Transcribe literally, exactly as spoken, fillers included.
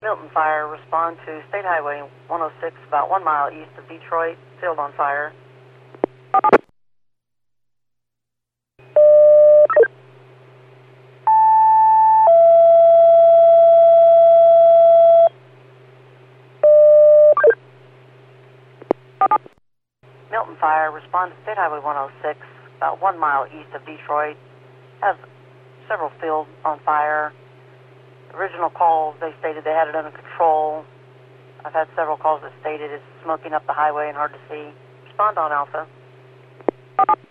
Milton Fire, respond to State Highway one oh six, about one mile east of Detroit, field on fire. Milton Fire, respond to State Highway one oh six, about one mile east of Detroit. Have several fields on fire. Original calls, they stated they had it under control. I've had several calls that stated it's smoking up the highway and hard to see. Respond on Alpha.